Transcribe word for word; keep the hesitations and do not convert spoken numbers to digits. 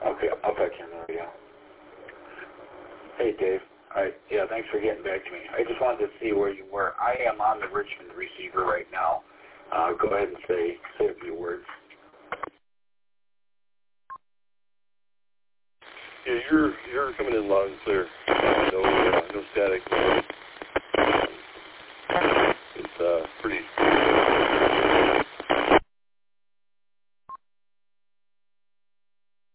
Okay, I'll back you on the radio. Hey, Dave. All right, yeah, thanks for getting back to me. I just wanted to see where you were. I am on the Richmond receiver right now. Uh, go ahead and say, say a few words. Yeah, you're you're coming in loud and clear. No, uh, no static.